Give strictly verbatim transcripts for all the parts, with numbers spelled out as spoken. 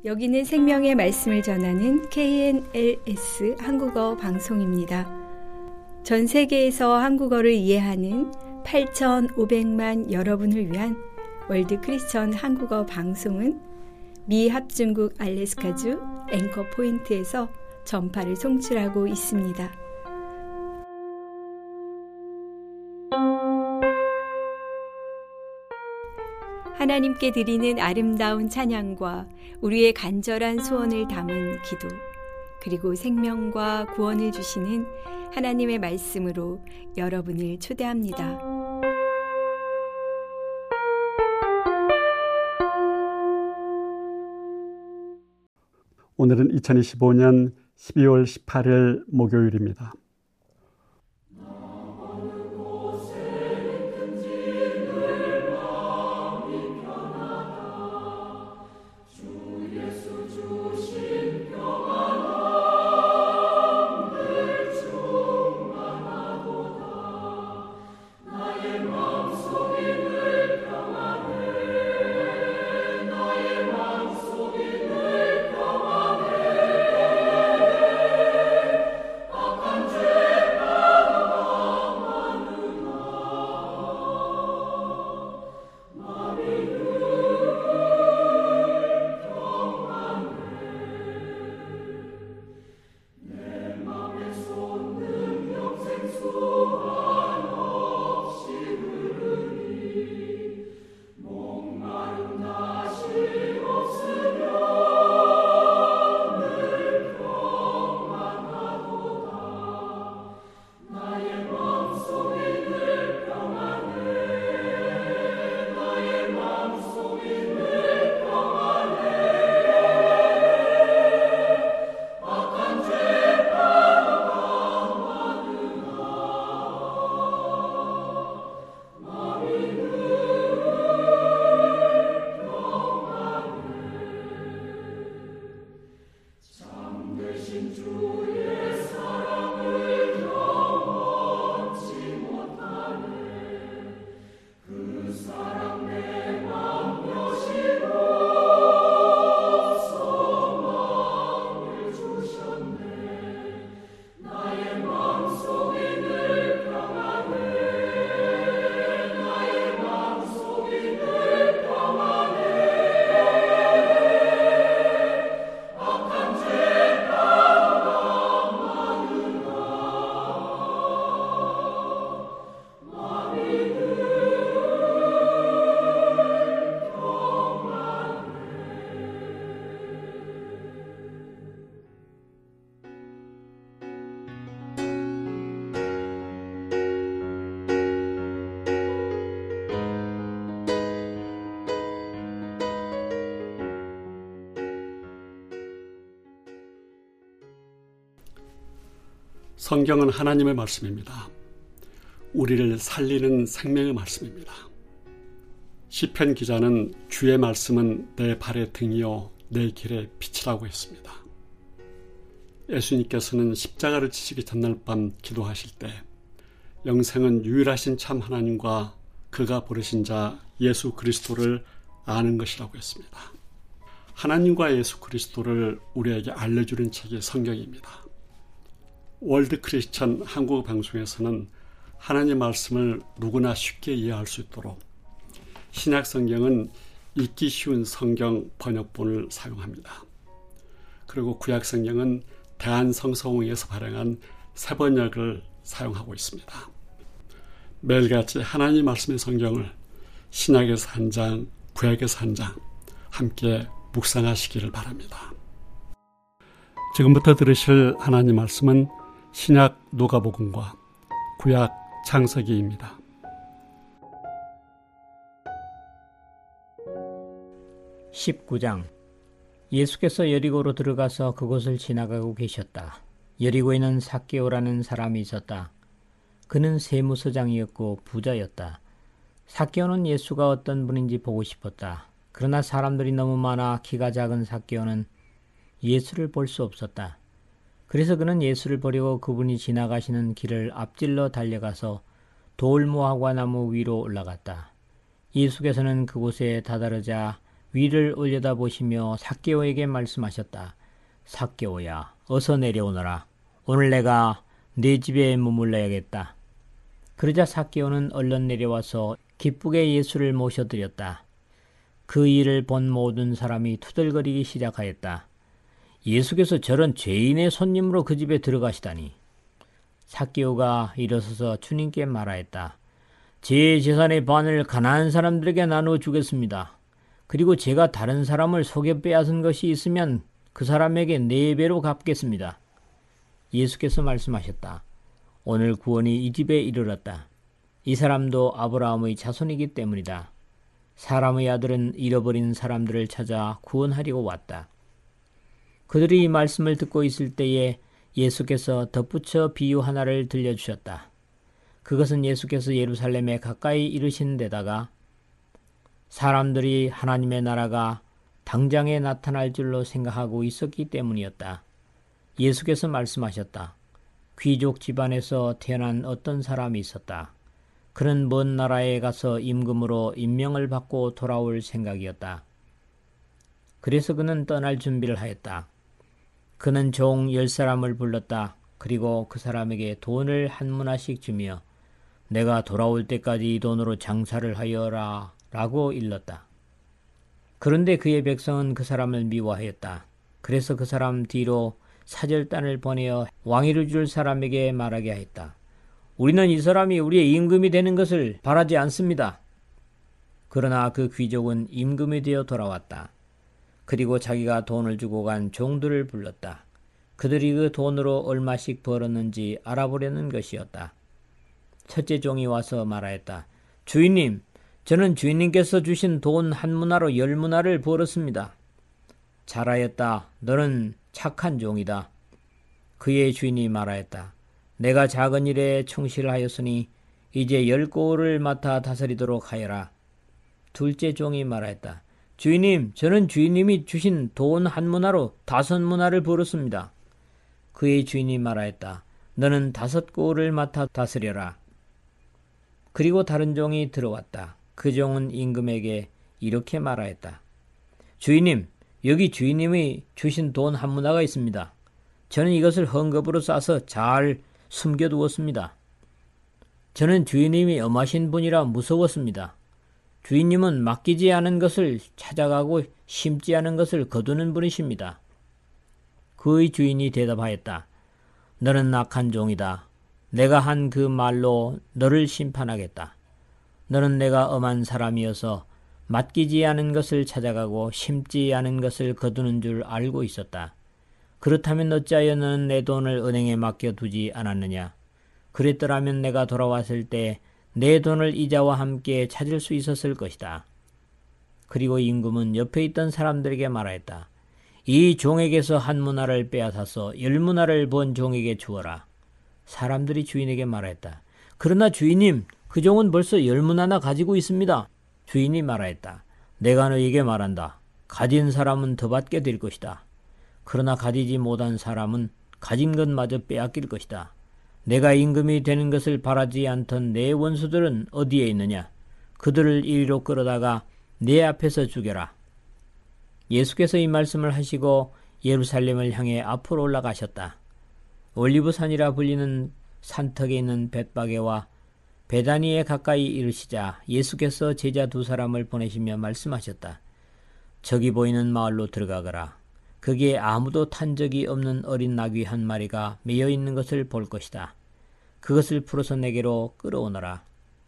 여기는 생명의 말씀을 전하는 케이엔엘에스 한국어 방송입니다. 전 세계에서 한국어를 이해하는 팔천오백만 여러분을 위한 월드 크리스천 한국어 방송은 미 합중국 알래스카주 앵커 포인트에서 전파를 송출하고 있습니다. 하나님께 드리는 아름다운 찬양과 우리의 간절한 소원을 담은 기도, 그리고 생명과 구원을 주시는 하나님의 말씀으로 여러분을 초대합니다. 오늘은 이천이십오년 십이월 십팔일 목요일입니다. 성경은 하나님의 말씀입니다. 우리를 살리는 생명의 말씀입니다. 시편 기자는 주의 말씀은 내 발의 등이요 내 길의 빛이라고 했습니다. 예수님께서는 십자가를 지시기 전날 밤 기도하실 때 영생은 유일하신 참 하나님과 그가 부르신 자 예수 그리스도를 아는 것이라고 했습니다. 하나님과 예수 그리스도를 우리에게 알려주는 책이 성경입니다. 월드 크리스천 한국어 방송에서는 하나님의 말씀을 누구나 쉽게 이해할 수 있도록 신약 성경은 읽기 쉬운 성경 번역본을 사용합니다. 그리고 구약 성경은 대한성서공회에서 발행한 새 번역을 사용하고 있습니다. 매일같이 하나님 말씀의 성경을 신약에서 한 장, 구약에서 한 장 함께 묵상하시기를 바랍니다. 지금부터 들으실 하나님 말씀은 신약 누가복음과 구약 창세기입니다. 십구장. 예수께서 여리고로 들어가서 그곳을 지나가고 계셨다. 여리고에는 삭개오라는 사람이 있었다. 그는 세무서장이었고 부자였다. 삭개오는 예수가 어떤 분인지 보고 싶었다. 그러나 사람들이 너무 많아 키가 작은 삭개오는 예수를 볼 수 없었다. 그래서 그는 예수를 보려고 그분이 지나가시는 길을 앞질러 달려가서 돌무화과 나무 위로 올라갔다. 예수께서는 그곳에 다다르자 위를 올려다보시며 삭개오에게 말씀하셨다. 삭개오야, 어서 내려오너라. 오늘 내가 네 집에 머물러야겠다. 그러자 삭개오는 얼른 내려와서 기쁘게 예수를 모셔드렸다. 그 일을 본 모든 사람이 투덜거리기 시작하였다. 예수께서 저런 죄인의 손님으로 그 집에 들어가시다니. 삭개오가 일어서서 주님께 말하였다. 제 재산의 반을 가난한 사람들에게 나누어 주겠습니다. 그리고 제가 다른 사람을 속여 빼앗은 것이 있으면 그 사람에게 네 배로 갚겠습니다. 예수께서 말씀하셨다. 오늘 구원이 이 집에 이르렀다. 이 사람도 아브라함의 자손이기 때문이다. 사람의 아들은 잃어버린 사람들을 찾아 구원하려고 왔다. 그들이 이 말씀을 듣고 있을 때에 예수께서 덧붙여 비유 하나를 들려주셨다. 그것은 예수께서 예루살렘에 가까이 이르신 데다가 사람들이 하나님의 나라가 당장에 나타날 줄로 생각하고 있었기 때문이었다. 예수께서 말씀하셨다. 귀족 집안에서 태어난 어떤 사람이 있었다. 그는 먼 나라에 가서 임금으로 임명을 받고 돌아올 생각이었다. 그래서 그는 떠날 준비를 하였다. 그는 종 열 사람을 불렀다. 그리고 그 사람에게 돈을 한 문화씩 주며 내가 돌아올 때까지 이 돈으로 장사를 하여라 라고 일렀다. 그런데 그의 백성은 그 사람을 미워하였다. 그래서 그 사람 뒤로 사절단을 보내어 왕위를 줄 사람에게 말하게 하였다. 우리는 이 사람이 우리의 임금이 되는 것을 바라지 않습니다. 그러나 그 귀족은 임금이 되어 돌아왔다. 그리고 자기가 돈을 주고 간 종들을 불렀다. 그들이 그 돈으로 얼마씩 벌었는지 알아보려는 것이었다. 첫째 종이 와서 말하였다. 주인님, 저는 주인님께서 주신 돈 한 문화로 열 문화를 벌었습니다. 잘하였다. 너는 착한 종이다. 그의 주인이 말하였다. 내가 작은 일에 충실하였으니 이제 열 고을을 맡아 다스리도록 하여라. 둘째 종이 말하였다. 주인님, 저는 주인님이 주신 돈 한 문화로 다섯 문화를 벌었습니다. 그의 주인이 말하였다. 너는 다섯 고을을 맡아 다스려라. 그리고 다른 종이 들어왔다. 그 종은 임금에게 이렇게 말하였다. 주인님, 여기 주인님이 주신 돈 한 문화가 있습니다. 저는 이것을 헝겊으로 싸서 잘 숨겨두었습니다. 저는 주인님이 엄하신 분이라 무서웠습니다. 주인님은 맡기지 않은 것을 찾아가고 심지 않은 것을 거두는 분이십니다. 그의 주인이 대답하였다. 너는 악한 종이다. 내가 한 그 말로 너를 심판하겠다. 너는 내가 엄한 사람이어서 맡기지 않은 것을 찾아가고 심지 않은 것을 거두는 줄 알고 있었다. 그렇다면 어찌하여 너는 내 돈을 은행에 맡겨두지 않았느냐? 그랬더라면 내가 돌아왔을 때 내 돈을 이자와 함께 찾을 수 있었을 것이다. 그리고 임금은 옆에 있던 사람들에게 말하였다. 이 종에게서 한 문화를 빼앗아서 열 문화를 번 종에게 주어라. 사람들이 주인에게 말하였다. 그러나 주인님, 그 종은 벌써 열 문화나 가지고 있습니다. 주인이 말하였다. 내가 너에게 말한다. 가진 사람은 더 받게 될 것이다. 그러나 가지지 못한 사람은 가진 것마저 빼앗길 것이다. 내가 임금이 되는 것을 바라지 않던 내 원수들은 어디에 있느냐? 그들을 이리로 끌어다가 내 앞에서 죽여라. 예수께서 이 말씀을 하시고 예루살렘을 향해 앞으로 올라가셨다. 올리브산이라 불리는 산턱에 있는 벳바게와 베다니에 가까이 이르시자 예수께서 제자 두 사람을 보내시며 말씀하셨다. 저기 보이는 마을로 들어가거라. 거기에 아무도 탄 적이 없는 어린 나귀 한 마리가 매여 있는 것을 볼 것이다. 그것을 풀어서 내게로 끌어오너라.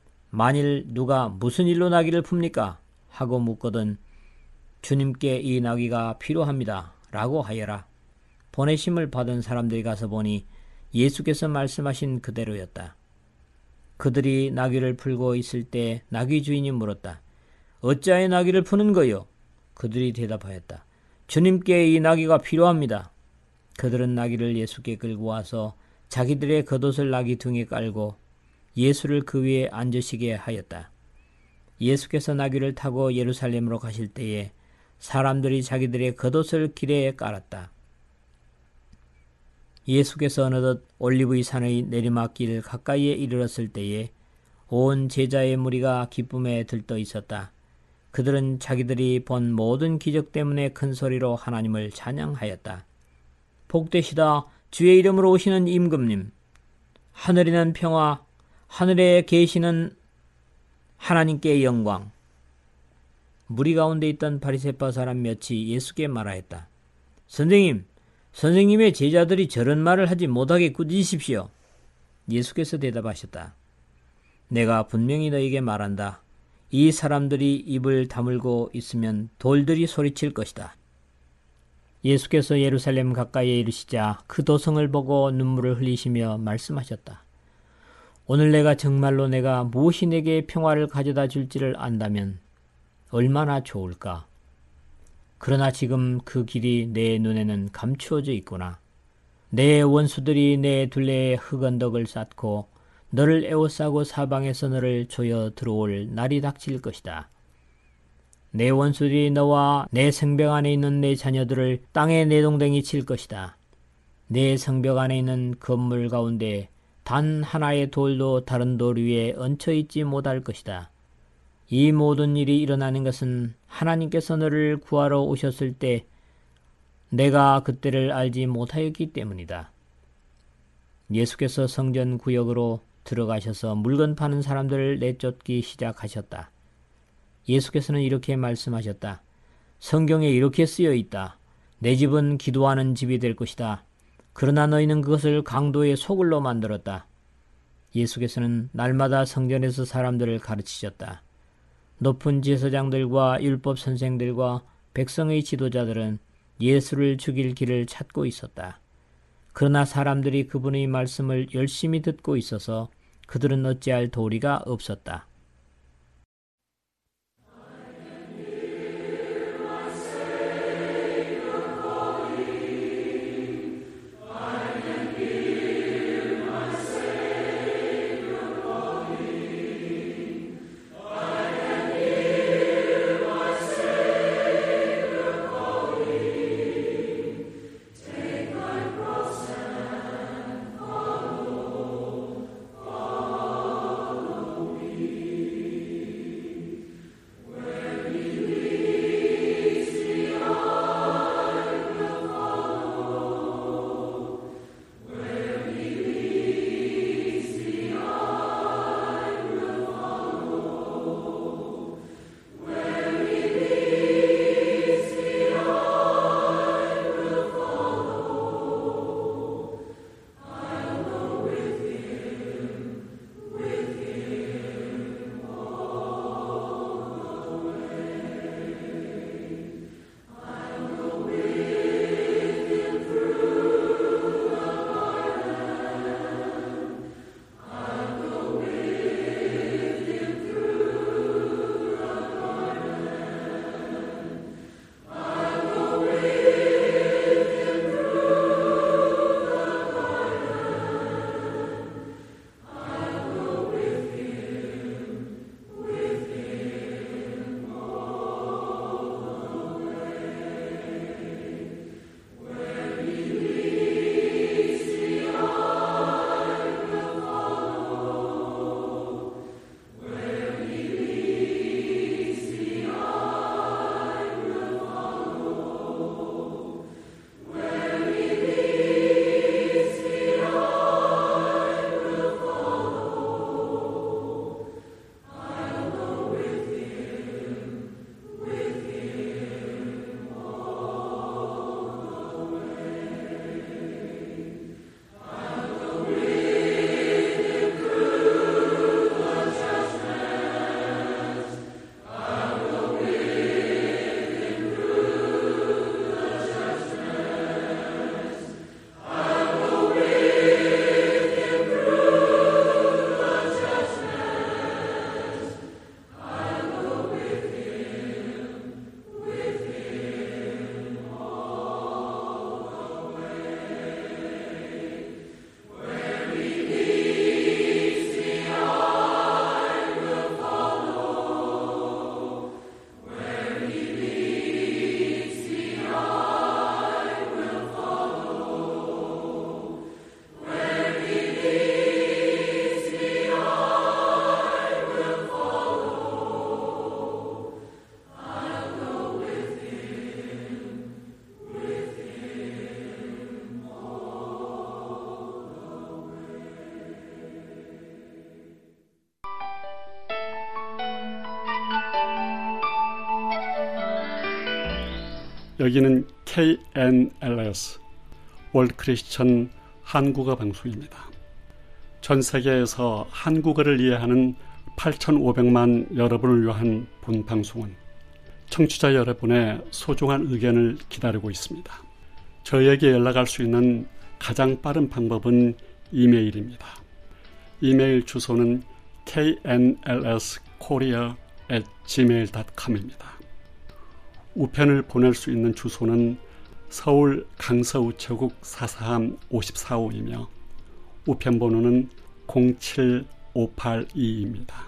만일 누가 무슨 일로 나귀를 풉니까? 하고 묻거든 주님께 이 나귀가 필요합니다. 라고 하여라. 보내심을 받은 사람들이 가서 보니 예수께서 말씀하신 그대로였다. 그들이 나귀를 풀고 있을 때 나귀 주인이 물었다. 어찌하여 나귀를 푸는 거요? 그들이 대답하였다. 주님께 이 나귀가 필요합니다. 그들은 나귀를 예수께 끌고 와서 자기들의 겉옷을 나귀 등에 깔고 예수를 그 위에 앉으시게 하였다. 예수께서 나귀를 타고 예루살렘으로 가실 때에 사람들이 자기들의 겉옷을 길에 깔았다. 예수께서 어느덧 올리브의 산의 내리막길 가까이에 이르렀을 때에 온 제자의 무리가 기쁨에 들떠 있었다. 그들은 자기들이 본 모든 기적 때문에 큰 소리로 하나님을 찬양하였다. 복되시다 주의 이름으로 오시는 임금님, 하늘에는 평화, 하늘에 계시는 하나님께 영광. 무리 가운데 있던 바리새파 사람 몇이 예수께 말하였다. 선생님, 선생님의 제자들이 저런 말을 하지 못하게 꾸짖으십시오. 예수께서 대답하셨다. 내가 분명히 너에게 말한다. 이 사람들이 입을 다물고 있으면 돌들이 소리칠 것이다. 예수께서 예루살렘 가까이에 이르시자 그 도성을 보고 눈물을 흘리시며 말씀하셨다. 오늘 내가 정말로 내가 무엇이 내게 평화를 가져다 줄지를 안다면 얼마나 좋을까. 그러나 지금 그 길이 내 눈에는 감추어져 있구나. 내 원수들이 내 둘레에 흑언덕을 쌓고 너를 에워싸고 사방에서 너를 조여 들어올 날이 닥칠 것이다. 내 원수들이 너와 내 성벽 안에 있는 내 자녀들을 땅에 내동댕이 칠 것이다. 내 성벽 안에 있는 건물 가운데 단 하나의 돌도 다른 돌 위에 얹혀있지 못할 것이다. 이 모든 일이 일어나는 것은 하나님께서 너를 구하러 오셨을 때 내가 그때를 알지 못하였기 때문이다. 예수께서 성전 구역으로 들어가셔서 물건 파는 사람들을 내쫓기 시작하셨다. 예수께서는 이렇게 말씀하셨다. 성경에 이렇게 쓰여 있다. 내 집은 기도하는 집이 될 것이다. 그러나 너희는 그것을 강도의 소굴로 만들었다. 예수께서는 날마다 성전에서 사람들을 가르치셨다. 높은 제사장들과 율법 선생들과 백성의 지도자들은 예수를 죽일 길을 찾고 있었다. 그러나 사람들이 그분의 말씀을 열심히 듣고 있어서 그들은 어찌할 도리가 없었다. 여기는 케이 엔 엘 에스 월드 크리스천 한국어 방송입니다. 전 세계에서 한국어를 이해하는 팔천오백만 여러분을 위한 본 방송은 청취자 여러분의 소중한 의견을 기다리고 있습니다. 저에게 연락할 수 있는 가장 빠른 방법은 이메일입니다. 이메일 주소는 케이 엔 엘 에스 코리아 앳 지메일 닷 컴입니다. 우편을 보낼 수 있는 주소는 서울 강서우체국 사사함 오십사호이며 우편번호는 공칠오팔이입니다.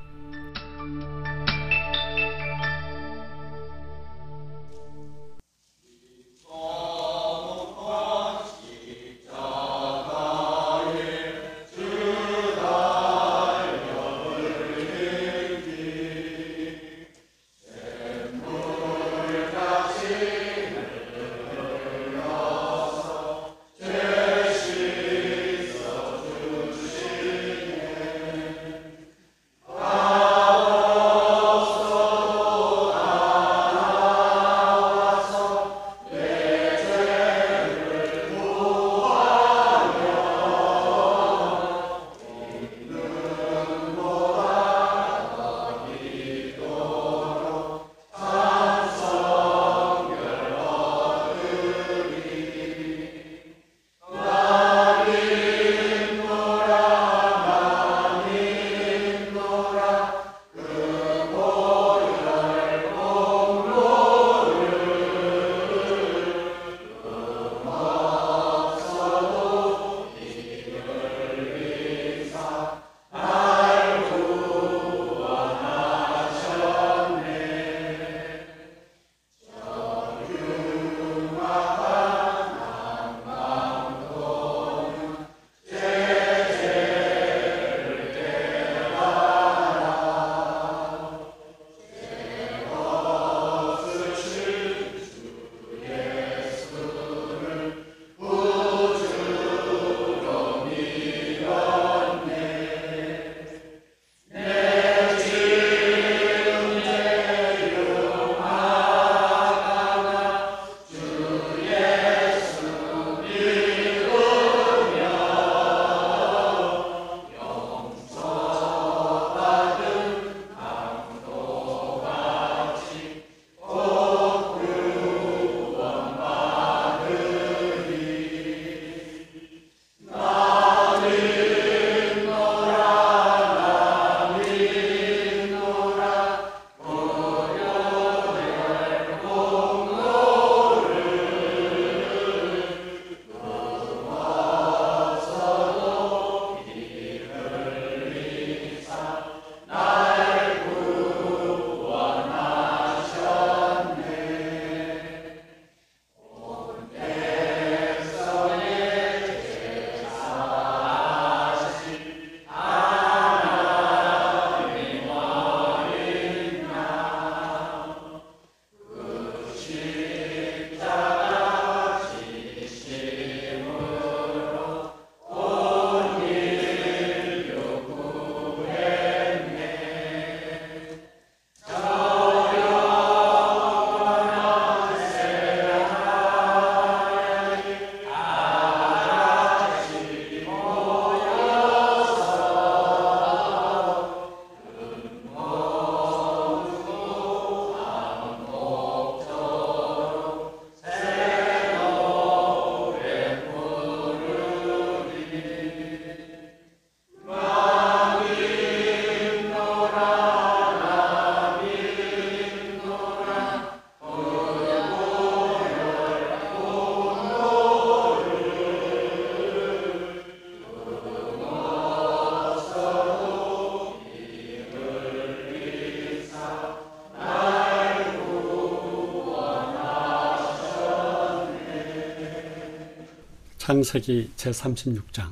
창세기 제삼십육 장.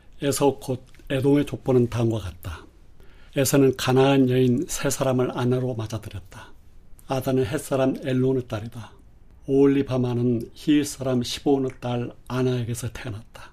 에서 곧 에돔의 족보는 다음과 같다. 에서는 가나안 여인 세 사람을 아내로 맞아들였다. 아다는 햇사람 엘론의 딸이다. 오홀리바마는 히윗 사람 시브온의 딸 아나에게서 태어났다.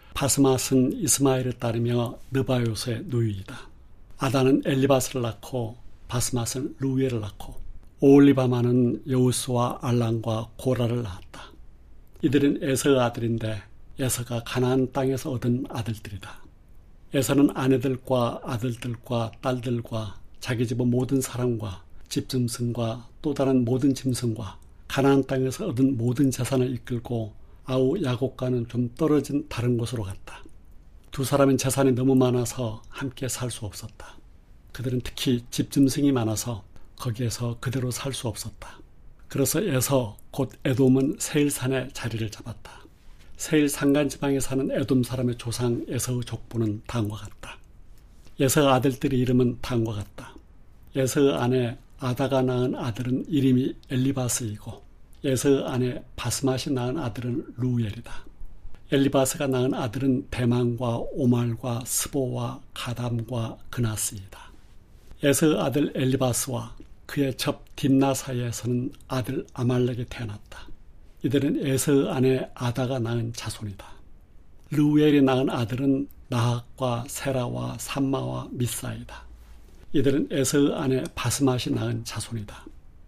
바스맛은 이스마엘의 딸이며 느바요스의 누이이다. 아다는 엘리바스를 낳고 바스맛은 루엘을 낳고 오홀리바마는 여우스와 알란과 고라를 낳았다. 이들은 에서의 아들인데 에서가 가나안 땅에서 얻은 아들들이다. 에서는 아내들과 아들들과 딸들과 자기 집의 모든 사람과 집짐승과 또 다른 모든 짐승과 가나안 땅에서 얻은 모든 재산을 이끌고 아우 야곱과는 좀 떨어진 다른 곳으로 갔다. 두 사람은 재산이 너무 많아서 함께 살 수 없었다. 그들은 특히 집짐승이 많아서 거기에서 그대로 살 수 없었다. 그래서 에서 곧 에돔은 세일산에 자리를 잡았다. 세일 산간지방에 사는 에돔 사람의 조상 에서의 족보는 다음과 같다. 에서의 아들들의 이름은 다음과 같다. 에서의 아내 아다가 낳은 아들은 이름이 엘리바스이고 에서의 아내 바스맛이 낳은 아들은 루엘이다. 엘리바스가 낳은 아들은 대만과 오말과 스보와 가담과 그나스이다. 에서의 아들 엘리바스와 그의 첩 딥나 사이에서는 아들 아말렉이 태어났다. 이들은 에서의 아내 아다가 낳은 자손이다. 루엘이 낳은 아들은 나학과 세라와 삼마와 미사이다. 이들은 에서의 아내 바스맛이 낳은 자손이다.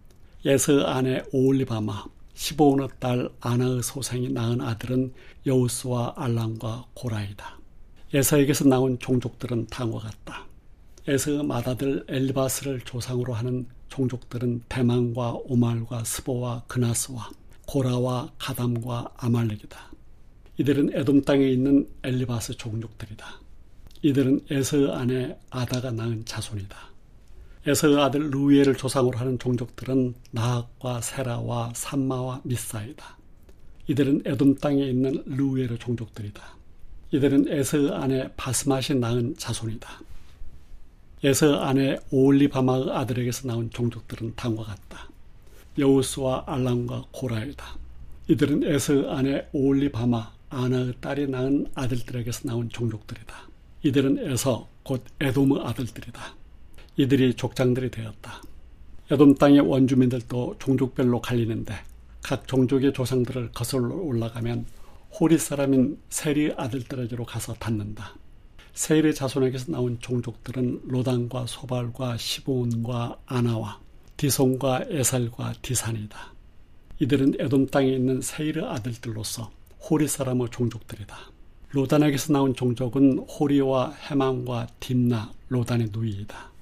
에서의 아내 오홀리바마, 시브온의 딸 아나의 소생이 낳은 아들은 여우스와 알란과 고라이다. 에서에게서 나온 종족들은 다음과 같다. 에서의 맏아들 엘리바스를 조상으로 하는 종족들은 대만과 오말과 스보와 그나스와 고라와 가담과 아말렉이다. 이들은 에돔 땅에 있는 엘리바스 종족들이다. 이들은 에서의 아내 아다가 낳은 자손이다. 에서의 아들 루엘을 조상으로 하는 종족들은 나학과 세라와 삼마와 미사이다. 이들은 에돔 땅에 있는 루엘의 종족들이다. 이들은 에서의 아내 바스맛이 낳은 자손이다. 에서의 아내 오홀리바마의 아들에게서 나온 종족들은 다음과 같다. 여우스와 알란과 고라이다. 이들은 에서의 아내 오홀리바마 아나의 딸이 낳은 아들들에게서 나온 종족들이다. 이들은 에서 곧 에돔의 아들들이다. 이들이 족장들이 되었다. 에돔 땅의 원주민들도 종족별로 갈리는데 각 종족의 조상들을 거슬러 올라가면 호리 사람인 셀의 아들들에게로 가서 닿는다. 세일의 자손에게서 나온 종족들은 로단과 소발과 시브온과 아나와 디손과 에살과 디산이다. 이들은 에돔 땅에 있는 세일의 아들들로서 호리 사람의 종족들이다. 로단에게서 나온 종족은 호리와 헤만과 딥나, 로단의 누이이다.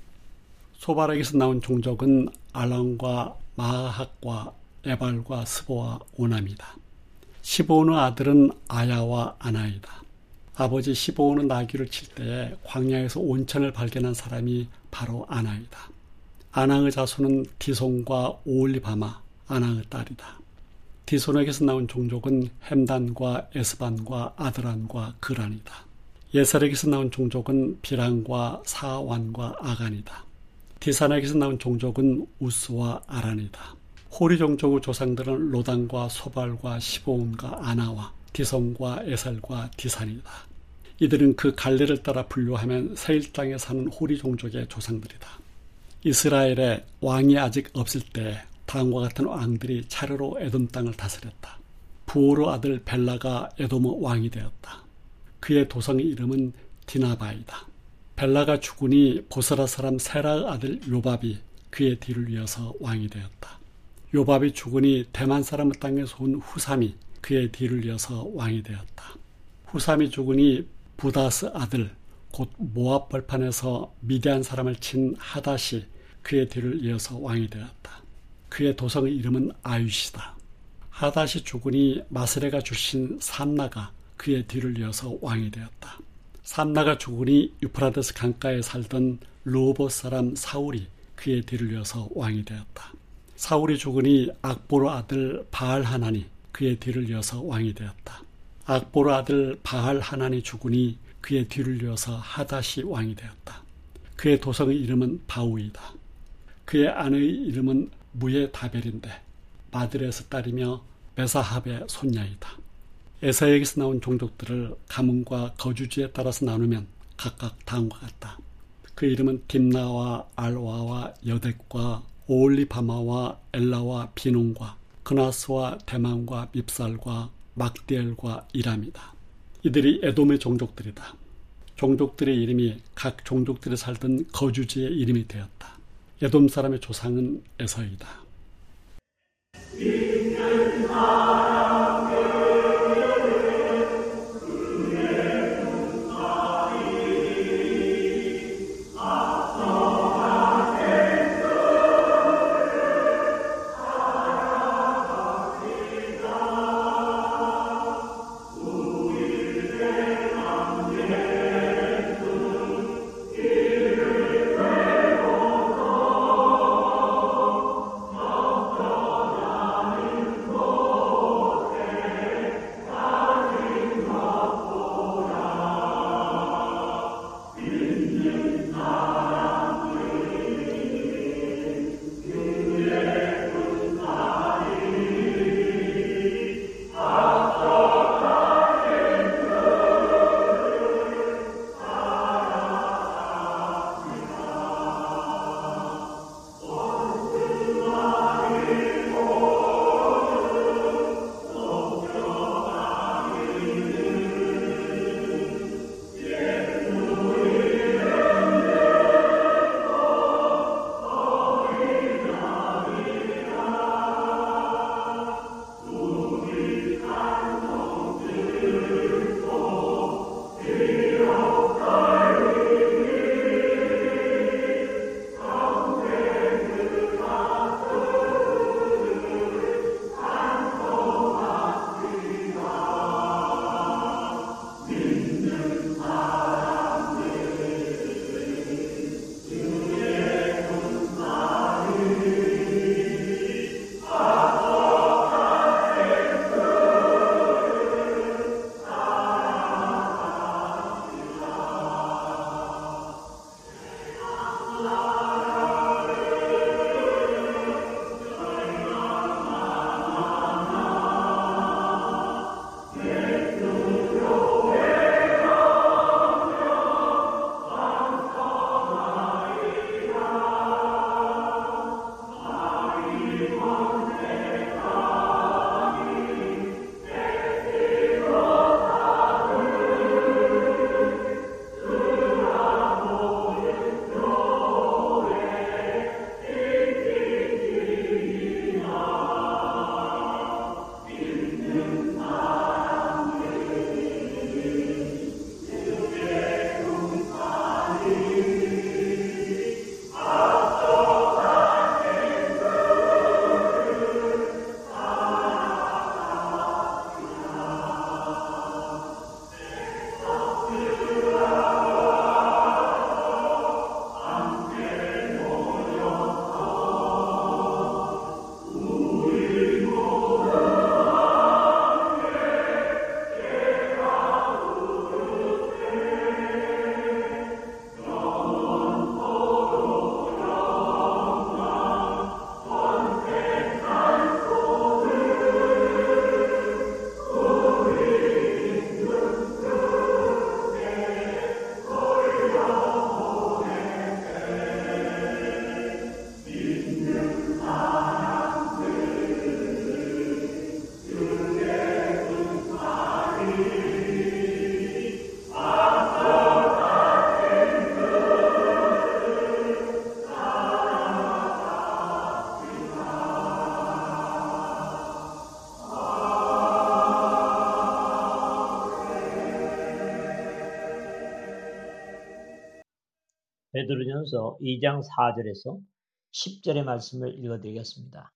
소발에게서 나온 종족은 알란과 마하학과 에발과 스보와 오남이다. 시브온의 아들은 아야와 아나이다. 아버지 시브온은 나귀를 칠 때에 광야에서 온천을 발견한 사람이 바로 아나이다. 아나의 자손은 디손과 오홀리바마, 아나의 딸이다. 디손에게서 나온 종족은 햄단과 에스반과 아드란과 그란이다. 예살에게서 나온 종족은 비란과 사완과 아간이다. 디산에게서 나온 종족은 우스와 아란이다. 호리 종족의 조상들은 로단과 소발과 시브온과 아나와 디손과 에살과 디산이다. 이들은 그 갈래를 따라 분류하면 세일 땅에 사는 호리 종족의 조상들이다. 이스라엘에 왕이 아직 없을 때 다음과 같은 왕들이 차례로 에돔 땅을 다스렸다. 부오르 아들 벨라가 에돔의 왕이 되었다. 그의 도성의 이름은 디나바이다. 벨라가 죽으니 보스라 사람 세라의 아들 요밥이 그의 뒤를 이어서 왕이 되었다. 요밥이 죽으니 대만 사람의 땅에서 온 후삼이 그의 뒤를 이어서 왕이 되었다. 후삼이 죽으니 부다스 아들 곧 모압 벌판에서 미디안 사람을 친 하닷이 그의 뒤를 이어서 왕이 되었다. 그의 도성의 이름은 아유시다. 하닷이 죽으니 마스레가 출신 삼나가 그의 뒤를 이어서 왕이 되었다. 삼나가 죽으니 유프라데스 강가에 살던 르호봇 사람 사울이 그의 뒤를 이어서 왕이 되었다. 사울이 죽으니 악보르 아들 바알 하나니 그의 뒤를 이어서 왕이 되었다. 악보르 아들 바알 하나니 죽으니 그의 뒤를 이어서 하닷이 왕이 되었다. 그의 도성의 이름은 바우이다. 그의 아내의 이름은 무에다벨인데 마드레스 딸이며 메사합의 손녀이다. 에사에게서 나온 종족들을 가문과 거주지에 따라서 나누면 각각 다음과 같다. 그 이름은 딥나와 알와와 여덱과 오홀리바마와 엘라와 비논과 그나스와 대만과 밉살과 막디엘과 이람이다. 이들이 에돔의 종족들이다. 종족들의 이름이 각 종족들이 살던 거주지의 이름이 되었다. 에돔 사람의 조상은 에서이다. 베드로전서 이 장 사 절에서 십 절의 말씀을 읽어드리겠습니다.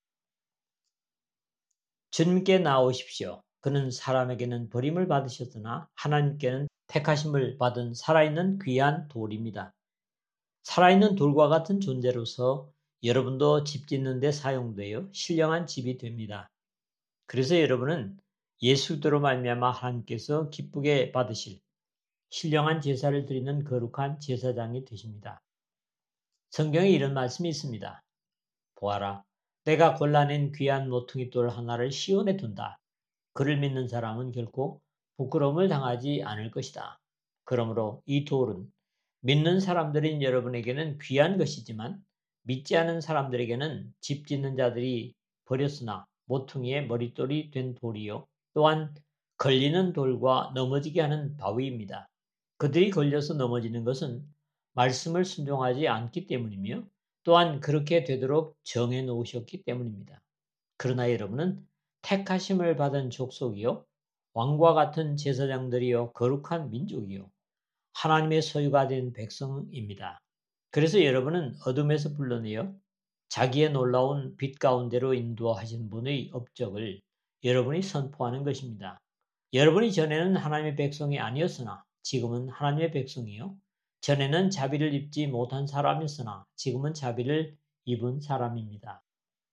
주님께 나오십시오. 그는 사람에게는 버림을 받으셨으나 하나님께는 택하심을 받은 살아있는 귀한 돌입니다. 살아있는 돌과 같은 존재로서 여러분도 집 짓는 데 사용되어 신령한 집이 됩니다. 그래서 여러분은 예수 그리스도로 말미암아 하나님께서 기쁘게 받으실 신령한 제사를 드리는 거룩한 제사장이 되십니다. 성경에 이런 말씀이 있습니다. 보아라, 내가 골라낸 귀한 모퉁이 돌 하나를 시온에 둔다. 그를 믿는 사람은 결코 부끄러움을 당하지 않을 것이다. 그러므로 이 돌은 믿는 사람들인 여러분에게는 귀한 것이지만 믿지 않은 사람들에게는 집 짓는 자들이 버렸으나 모퉁이의 머릿돌이 된 돌이요, 또한 걸리는 돌과 넘어지게 하는 바위입니다. 그들이 걸려서 넘어지는 것은 말씀을 순종하지 않기 때문이며 또한 그렇게 되도록 정해 놓으셨기 때문입니다. 그러나 여러분은 택하심을 받은 족속이요 왕과 같은 제사장들이요 거룩한 민족이요 하나님의 소유가 된 백성입니다. 그래서 여러분은 어둠에서 불러내어 자기의 놀라운 빛 가운데로 인도하신 분의 업적을 여러분이 선포하는 것입니다. 여러분이 전에는 하나님의 백성이 아니었으나 지금은 하나님의 백성이요. 전에는 자비를 입지 못한 사람이었으나 지금은 자비를 입은 사람입니다.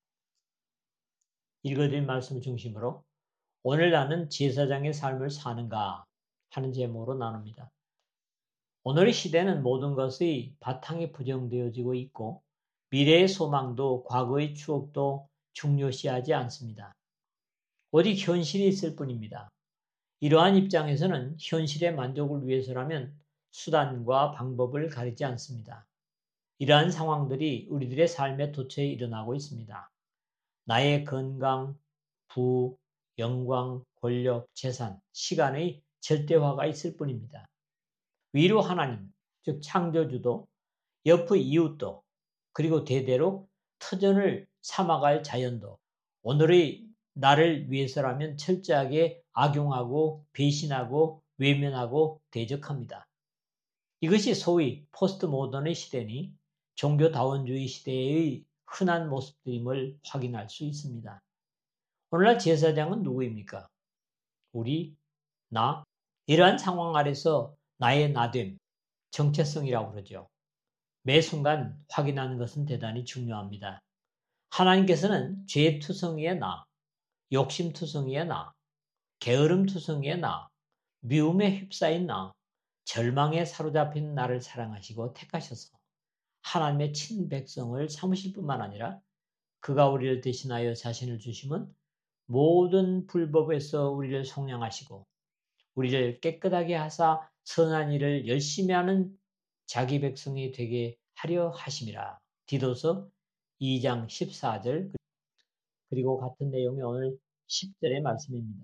읽어드린 말씀 중심으로 오늘 나는 제사장의 삶을 사는가 하는 제목으로 나눕니다. 오늘의 시대는 모든 것이 바탕에 부정되어지고 있고 미래의 소망도 과거의 추억도 중요시하지 않습니다. 오직 현실이 있을 뿐입니다. 이러한 입장에서는 현실의 만족을 위해서라면 수단과 방법을 가리지 않습니다. 이러한 상황들이 우리들의 삶의 도처에 일어나고 있습니다. 나의 건강, 부, 영광, 권력, 재산, 시간의 절대화가 있을 뿐입니다. 위로 하나님, 즉 창조주도 옆의 이웃도 그리고 대대로 터전을 삼아갈 자연도 오늘의 나를 위해서라면 철저하게 악용하고 배신하고 외면하고 대적합니다. 이것이 소위 포스트 모던의 시대니 종교다원주의 시대의 흔한 모습들임을 확인할 수 있습니다. 오늘날 제사장은 누구입니까? 우리, 나, 이러한 상황 아래서 나의 나됨, 정체성이라고 그러죠. 매 순간 확인하는 것은 대단히 중요합니다. 하나님께서는 죄투성이의 나, 욕심투성이의 나, 게으름투성이의 나, 미움에 휩싸인 나, 절망에 사로잡힌 나를 사랑하시고 택하셔서 하나님의 친백성을 삼으실 뿐만 아니라 그가 우리를 대신하여 자신을 주심은 모든 불법에서 우리를 속량하시고 우리를 깨끗하게 하사 선한 일을 열심히 하는 자기 백성이 되게 하려 하심이라. 디도서 이 장 십사 절 그리고 같은 내용이 오늘 십 절의 말씀입니다.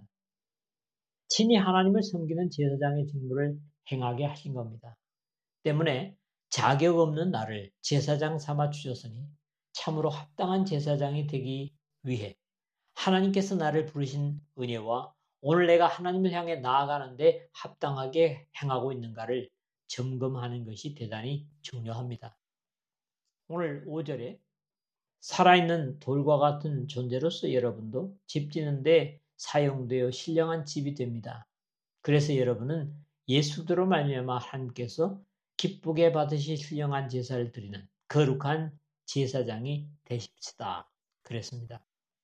친히 하나님을 섬기는 제사장의 직무를 행하게 하신 겁니다. 때문에 자격 없는 나를 제사장 삼아 주셨으니 참으로 합당한 제사장이 되기 위해 하나님께서 나를 부르신 은혜와 오늘 내가 하나님을 향해 나아가는데 합당하게 행하고 있는가를 점검하는 것이 대단히 중요합니다. 오늘 오 절에 살아있는 돌과 같은 존재로서 여러분도 집 지는데 사용되어 신령한 집이 됩니다. 그래서 여러분은 예수들로 말미암아 하나님께서 기쁘게 받으실 신령한 제사를 드리는 거룩한 제사장이 되십시다. 그랬습니다.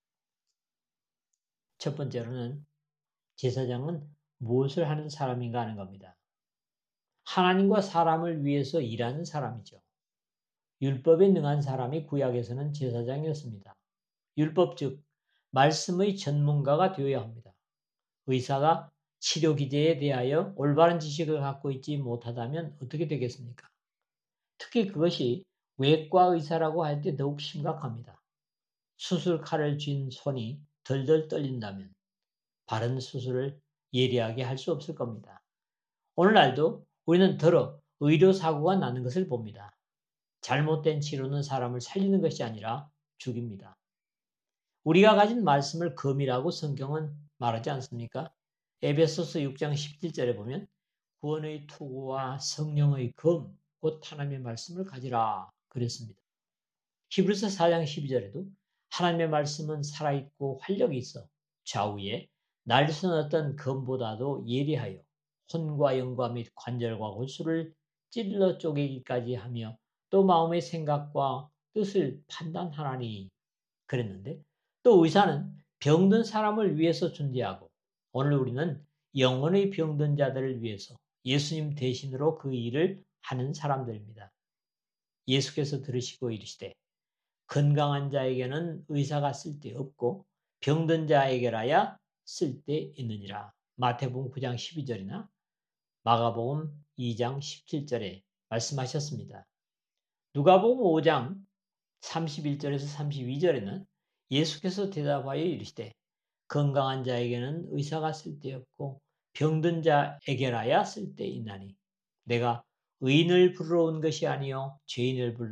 첫 번째로는 제사장은 무엇을 하는 사람인가 하는 겁니다. 하나님과 사람을 위해서 일하는 사람이죠. 율법에 능한 사람이 구약에서는 제사장이었습니다. 율법 즉 말씀의 전문가가 되어야 합니다. 의사가 치료 기제에 대하여 올바른 지식을 갖고 있지 못하다면 어떻게 되겠습니까? 특히 그것이 외과 의사라고 할 때 더욱 심각합니다. 수술 칼을 쥔 손이 덜덜 떨린다면 바른 수술을 예리하게 할 수 없을 겁니다. 오늘날도 우리는 더러 의료사고가 나는 것을 봅니다. 잘못된 치료는 사람을 살리는 것이 아니라 죽입니다. 우리가 가진 말씀을 검이라고 성경은 말하지 않습니까? 에베소서 육 장 십칠 절에 보면 구원의 투구와 성령의 검, 곧 하나님의 말씀을 가지라 그랬습니다. 히브리서 사 장 십이 절에도 하나님의 말씀은 살아있고 활력이 있어 좌우에 날선 어떤 검보다도 예리하여 혼과 영과 및 관절과 골수를 찔러 쪼개기까지 하며 또 마음의 생각과 뜻을 판단하나니 그랬는데 또 의사는 병든 사람을 위해서 존재하고 오늘 우리는 영혼의 병든 자들을 위해서 예수님 대신으로 그 일을 하는 사람들입니다. 예수께서 들으시고 이르시되 건강한 자에게는 의사가 쓸데없고 병든 자에게라야 쓸데있느니라. 마태복음 구 장 십이 절이나 마가복음 이 장 십칠 절에 말씀하셨습니다. 누가복음 오 장 삼십일 절에서 삼십이 절에는 예수께서 대답하여 이르시되 건강한 자에게는 의사가 쓸데없고 병든 자에게라야 쓸데있나니 내가 의인을 부르러 온 것이 아니요 죄인을 불러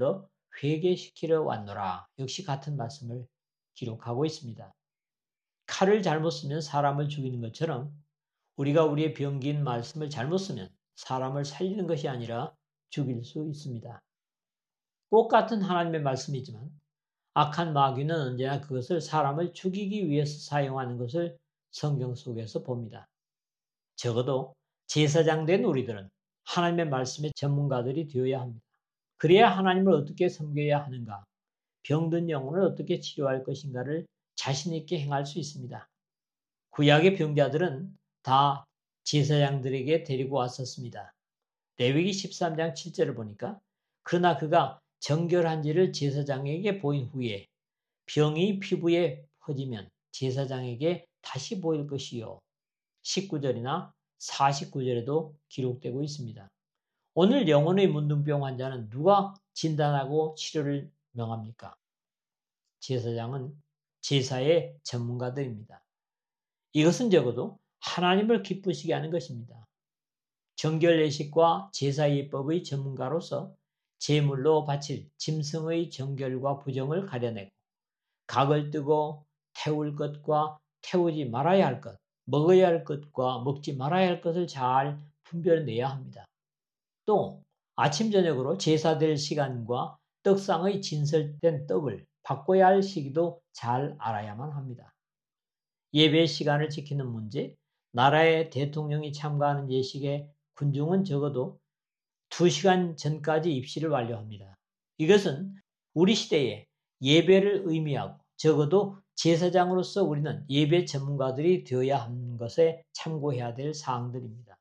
회개시키러 왔노라. 역시 같은 말씀을 기록하고 있습니다. 칼을 잘못 쓰면 사람을 죽이는 것처럼 우리가 우리의 병긴 말씀을 잘못 쓰면 사람을 살리는 것이 아니라 죽일 수 있습니다. 꼭 같은 하나님의 말씀이지만 악한 마귀는 언제나 그것을 사람을 죽이기 위해서 사용하는 것을 성경 속에서 봅니다. 적어도 제사장 된 우리들은 하나님의 말씀의 전문가들이 되어야 합니다. 그래야 하나님을 어떻게 섬겨야 하는가, 병든 영혼을 어떻게 치료할 것인가를 자신 있게 행할 수 있습니다. 구약의 병자들은 다 제사장들에게 데리고 왔었습니다. 레위기 십삼 장 칠 절을 보니까 그러나 그가 정결한지를 제사장에게 보인 후에 병이 피부에 퍼지면 제사장에게 다시 보일 것이요. 십구 절이나 사십구 절에도 기록되고 있습니다. 오늘 영혼의 문둥병 환자는 누가 진단하고 치료를 명합니까? 제사장은 제사의 전문가들입니다. 이것은 적어도 하나님을 기쁘시게 하는 것입니다. 정결 예식과 제사 예법의 전문가로서 제물로 바칠 짐승의 정결과 부정을 가려내고 각을 뜨고 태울 것과 태우지 말아야 할 것, 먹어야 할 것과 먹지 말아야 할 것을 잘 분별해내야 합니다. 또 아침 저녁으로 제사될 시간과 떡상의 진설된 떡을 바꿔야 할 시기도 잘 알아야만 합니다. 예배 시간을 지키는 문제, 나라의 대통령이 참가하는 예식에 군중은 적어도 두 시간 전까지 입시를 완료합니다. 이것은 우리 시대에 예배를 의미하고 적어도 제사장으로서 우리는 예배 전문가들이 되어야 하는 것에 참고해야 될 사항들입니다.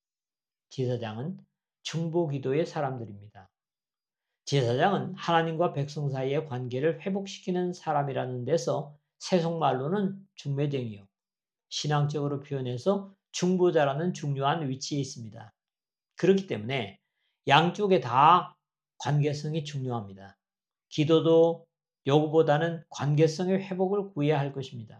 제사장은 중보기도의 사람들입니다. 제사장은 하나님과 백성 사이의 관계를 회복시키는 사람이라는 데서 세속말로는 중매쟁이요. 신앙적으로 표현해서 중보자라는 중요한 위치에 있습니다. 그렇기 때문에 양쪽에 다 관계성이 중요합니다. 기도도 요구보다는 관계성의 회복을 구해야 할 것입니다.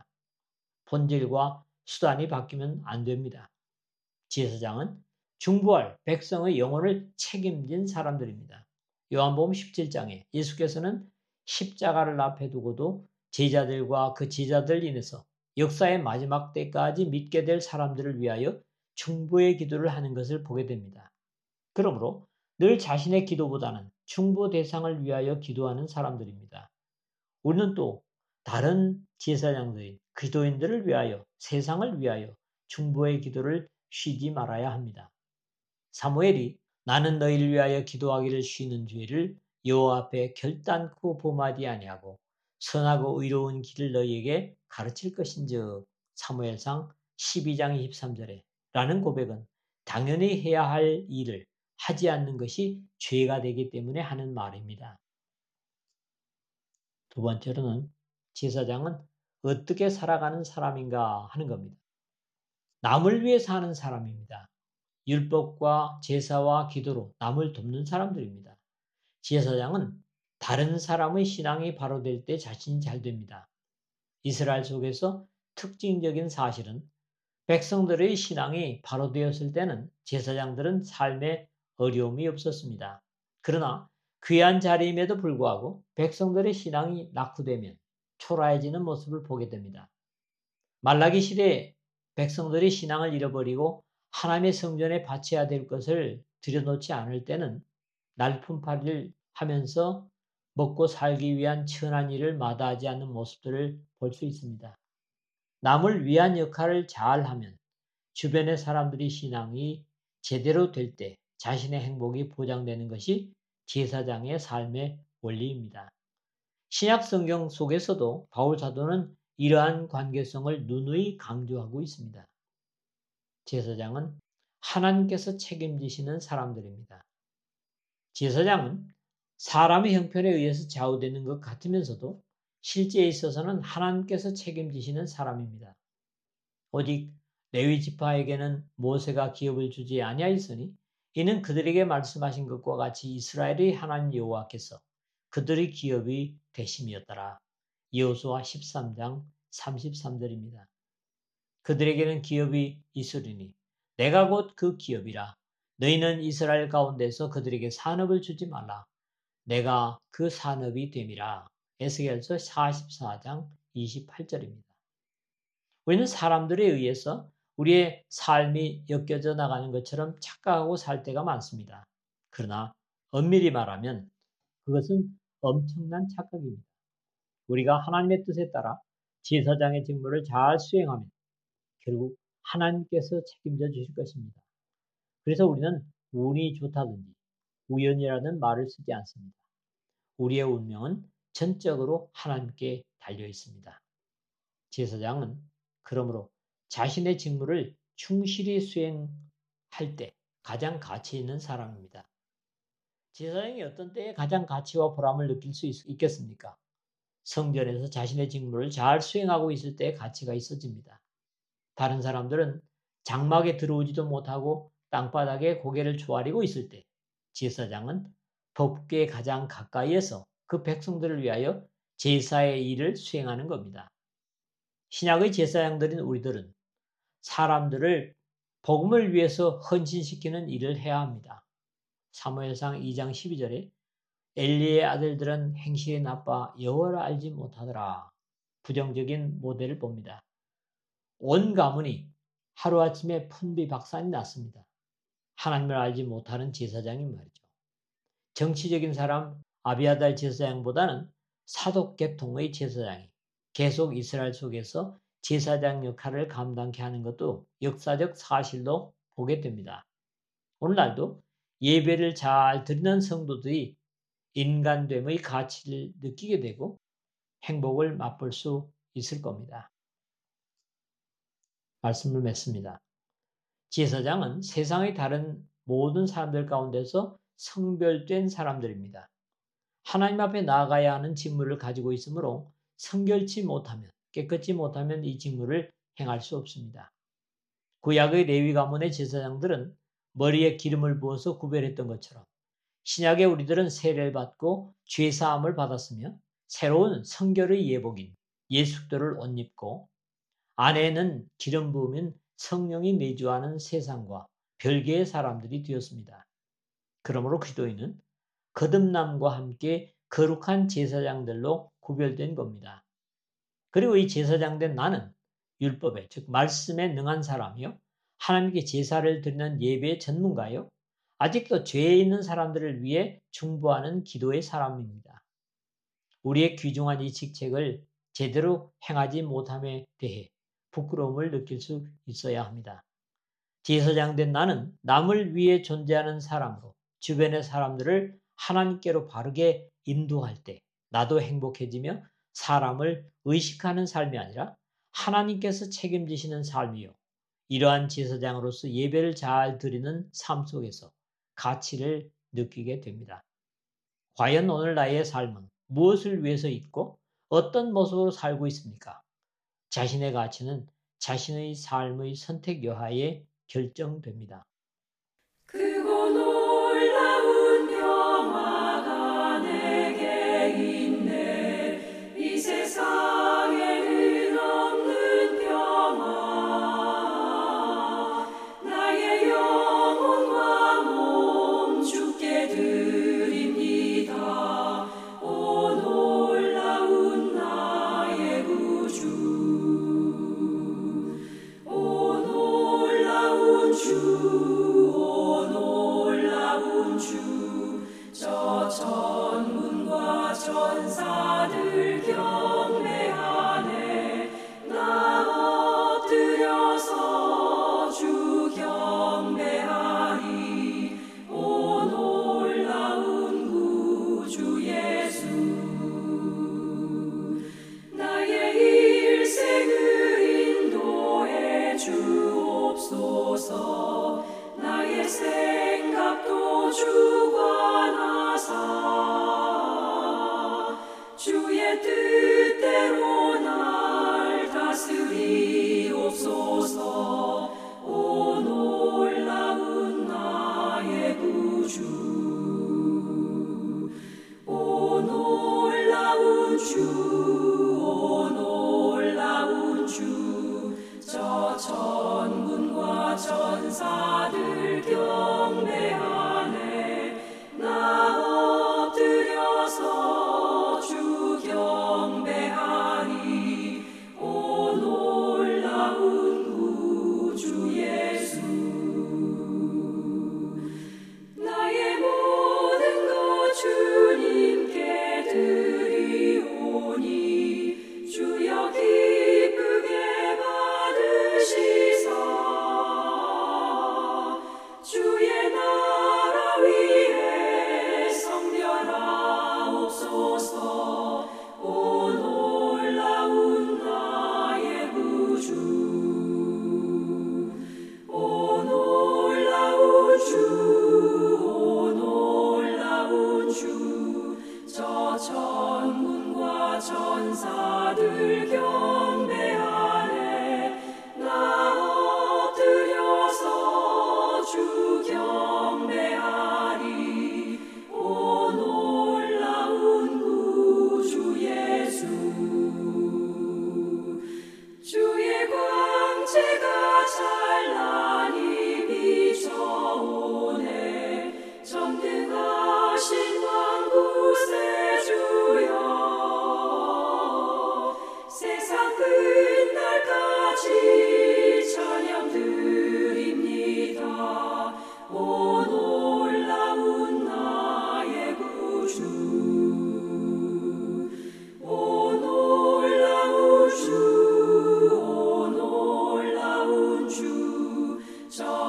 본질과 수단이 바뀌면 안 됩니다. 제사장은 중보할 백성의 영혼을 책임진 사람들입니다. 요한복음 십칠 장에 예수께서는 십자가를 앞에 두고도 제자들과 그 제자들 인해서 역사의 마지막 때까지 믿게 될 사람들을 위하여 중보의 기도를 하는 것을 보게 됩니다. 그러므로 늘 자신의 기도보다는 중보 대상을 위하여 기도하는 사람들입니다. 우리는 또 다른 제사장들인 기도인들을 위하여, 세상을 위하여 중보의 기도를 쉬지 말아야 합니다. 사무엘이 나는 너희를 위하여 기도하기를 쉬는 죄를 여호와 앞에 결단코 범하지 아니하고 선하고 의로운 길을 너희에게 가르칠 것인즉 사무엘상 십이 장 이십삼 절에 라는 고백은 당연히 해야 할 일을 하지 않는 것이 죄가 되기 때문에 하는 말입니다. 두 번째로는 제사장은 어떻게 살아가는 사람인가 하는 겁니다. 남을 위해 사는 사람입니다. 율법과 제사와 기도로 남을 돕는 사람들입니다. 제사장은 다른 사람의 신앙이 바로 될 때 자신이 잘 됩니다. 이스라엘 속에서 특징적인 사실은 백성들의 신앙이 바로 되었을 때는 제사장들은 삶에 어려움이 없었습니다. 그러나 귀한 자리임에도 불구하고 백성들의 신앙이 낙후되면 초라해지는 모습을 보게 됩니다. 말라기 시대에 백성들이 신앙을 잃어버리고 하나님의 성전에 바쳐야 될 것을 들여놓지 않을 때는 날품팔이를 하면서 먹고 살기 위한 천한 일을 마다하지 않는 모습들을 볼 수 있습니다. 남을 위한 역할을 잘하면 주변의 사람들이 신앙이 제대로 될 때 자신의 행복이 보장되는 것이 제사장의 삶의 원리입니다. 신약 성경 속에서도 바울 사도는 이러한 관계성을 누누이 강조하고 있습니다. 제사장은 하나님께서 책임지시는 사람들입니다. 제사장은 사람의 형편에 의해서 좌우되는 것 같으면서도 실제에 있어서는 하나님께서 책임지시는 사람입니다. 오직 레위 지파에게는 모세가 기업을 주지 아니하였으니 이는 그들에게 말씀하신 것과 같이 이스라엘의 하나님 여호와께서 그들의 기업이 되심이었더라. 여호수아 십삼 장 삼십삼 절입니다. 그들에게는 기업이 있으리니 내가 곧 그 기업이라. 너희는 이스라엘 가운데서 그들에게 산업을 주지 말라. 내가 그 산업이 됨이라. 에스겔서 사십사 장 이십팔 절입니다. 우리는 사람들에 의해서 우리의 삶이 엮여져 나가는 것처럼 착각하고 살 때가 많습니다. 그러나 엄밀히 말하면 그것은 엄청난 착각입니다. 우리가 하나님의 뜻에 따라 제사장의 직무를 잘 수행하면 결국 하나님께서 책임져 주실 것입니다. 그래서 우리는 운이 좋다든지 우연이라는 말을 쓰지 않습니다. 우리의 운명은 전적으로 하나님께 달려 있습니다. 제사장은 그러므로 자신의 직무를 충실히 수행할 때 가장 가치 있는 사람입니다. 제사장이 어떤 때에 가장 가치와 보람을 느낄 수 있, 있겠습니까? 성전에서 자신의 직무를 잘 수행하고 있을 때의 가치가 있어집니다. 다른 사람들은 장막에 들어오지도 못하고 땅바닥에 고개를 조아리고 있을 때 제사장은 법궤에 가장 가까이에서 그 백성들을 위하여 제사의 일을 수행하는 겁니다. 신약의 제사장들인 우리들은 사람들을 복음을 위해서 헌신시키는 일을 해야 합니다. 사무엘상 이 장 십이 절에 엘리의 아들들은 행실이 나빠 여호와를 알지 못하더라. 부정적인 모델을 봅니다. 온 가문이 하루아침에 풍비박산이 났습니다. 하나님을 알지 못하는 제사장이 말이죠. 정치적인 사람 아비아달 제사장보다는 사독계통의 제사장이 계속 이스라엘 속에서 제사장 역할을 감당케 하는 것도 역사적 사실로 보게 됩니다. 오늘날도 예배를 잘 드리는 성도들이 인간됨의 가치를 느끼게 되고 행복을 맛볼 수 있을 겁니다. 말씀을 맺습니다. 제사장은 세상의 다른 모든 사람들 가운데서 성별된 사람들입니다. 하나님 앞에 나아가야 하는 직무를 가지고 있으므로 성결치 못하면, 깨끗이 못하면 이 직무를 행할 수 없습니다. 구약의 레위 가문의 제사장들은 머리에 기름을 부어서 구별했던 것처럼 신약의 우리들은 세례를 받고 죄사함을 받았으며 새로운 성결의 예복인 예수도를 옷 입고 안에는 기름 부으면 성령이 내주하는 세상과 별개의 사람들이 되었습니다. 그러므로 그리스도인은 거듭남과 함께 거룩한 제사장들로 구별된 겁니다. 그리고 이 제사장된 나는 율법에, 즉 말씀에 능한 사람이요, 하나님께 제사를 드리는 예배의 전문가요, 아직도 죄에 있는 사람들을 위해 중보하는 기도의 사람입니다. 우리의 귀중한 이 직책을 제대로 행하지 못함에 대해 부끄러움을 느낄 수 있어야 합니다. 제사장된 나는 남을 위해 존재하는 사람으로 주변의 사람들을 하나님께로 바르게 인도할 때 나도 행복해지며 사람을 의식하는 삶이 아니라 하나님께서 책임지시는 삶이요, 이러한 제사장으로서 예배를 잘 드리는 삶 속에서 가치를 느끼게 됩니다. 과연 오늘 나의 삶은 무엇을 위해서 있고 어떤 모습으로 살고 있습니까? 자신의 가치는 자신의 삶의 선택 여하에 결정됩니다. 크고 놀라운 평화가 내게 있네. 이 세상에는 없는 평화. 나의 영혼과 몸 주께 드립니다. 오 놀라운 나의 구주. 오 놀라운 주, 오 놀라운 주, 저 천군과 천사들 경배하네. 나 엎드려서 주 경배하리. 오 놀라운 구주 예수. 나의 일생을 인도해 주옵소서. 나의 생각도 주관하사 주의 뜻대로 날 다스리옵소서. 오 놀라운 나의 구주. 오 놀라운 주, 오 놀라운 주, 저 천군과 천사들 경배하네. 나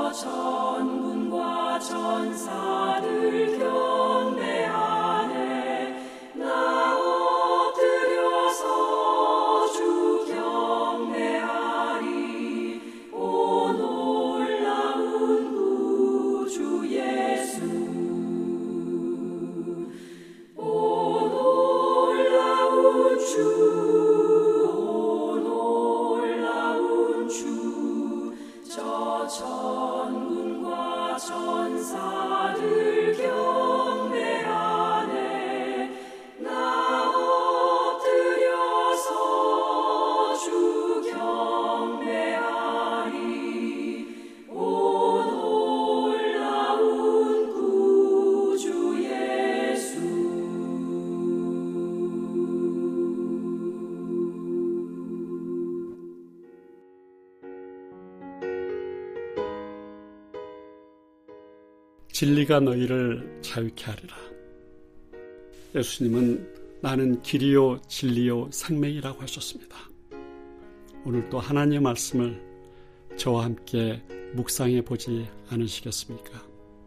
저 천군과 천사들 경배하네. 나 엎드려서 주 경배하리. 오 놀라운 구주 예수. 오 놀라운 주. 천군과 천사들 경배하네. 나 엎드려서 주 경배하리. 오 놀라운 구주 예수. 진리가 너희를 자유케 하리라. 예수님은 나는 길이요 진리요 생명이라고 하셨습니다. 오늘도 하나님의 말씀을 저와 함께 묵상해 보지 않으시겠습니까?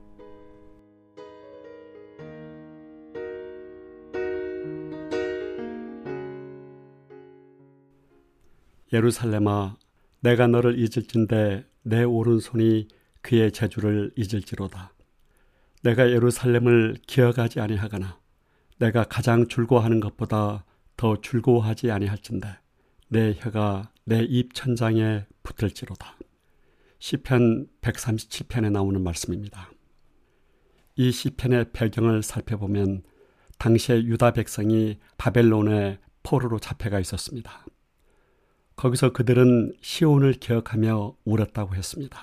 예루살렘아, 내가 너를 잊을진대 내 오른손이 그의 재주를 잊을지로다. 내가 예루살렘을 기억하지 아니하거나 내가 가장 즐거워하는 것보다 더 즐거워하지 아니할진대 내 혀가 내 입 천장에 붙을지로다. 시편 백삼십칠 편에 나오는 말씀입니다. 이 시편의 배경을 살펴보면 당시의 유다 백성이 바벨론의 포로로 잡혀가 있었습니다. 거기서 그들은 시온을 기억하며 울었다고 했습니다.